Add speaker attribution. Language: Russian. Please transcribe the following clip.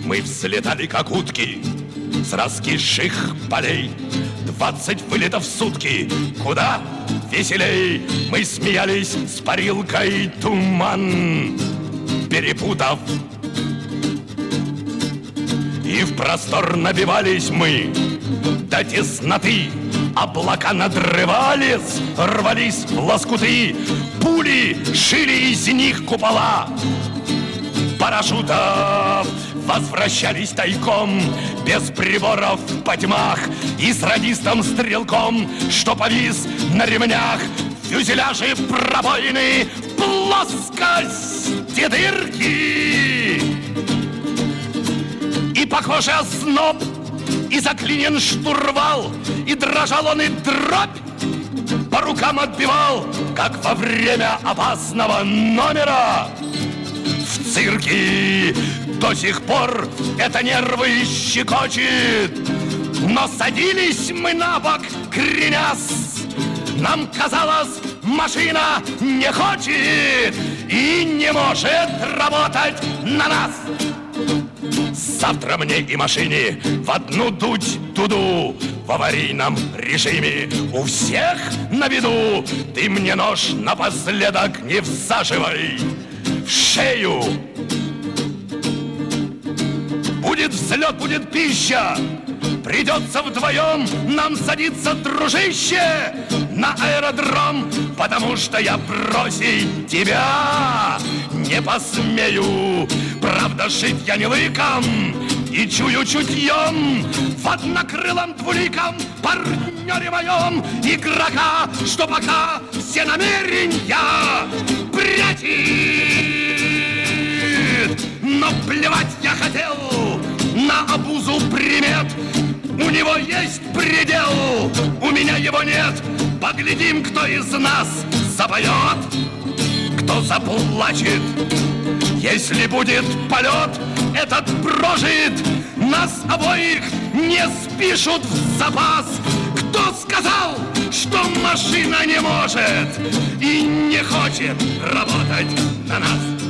Speaker 1: Мы взлетали, как утки, с раскисших полей. 20 вылетов в сутки, куда веселей. Мы смеялись с парилкой туман перепутав. И в простор набивались мы до тесноты. Облака надрывались, рвались в лоскуты. Пули шили из них купола парашютов. Возвращались тайком, без приборов по тьмах. И с радистом-стрелком, что повис на ремнях. Фюзеляжи пробоины, плоскости дырки. И, похоже, озноб, и заклинен штурвал. И дрожал он, и дробь по рукам отбивал, как во время опасного номера в цирке. До сих пор это нервы щекочет. Но садились мы на бок, кренясь. Нам казалось, машина не хочет и не может работать на нас. Завтра мне и машине в одну дуть дуду. В аварийном режиме у всех на виду. Ты мне нож напоследок не всаживай в шею. Будет взлет, будет пища. Придется вдвоем нам садиться, дружище, на аэродром, потому что я бросить тебя не посмею. Правда, шить я не лыком и чую чутьем в однокрылом двуликом партнере моем игрока, что пока все намерения прячет. Но плевать я хотел на обузу примет. У него есть предел, у меня его нет. Поглядим, кто из нас запоет, кто заплачет. Если будет полет этот прожит, нас обоих не спишут в запас. Кто сказал, что машина не может и не хочет работать на нас?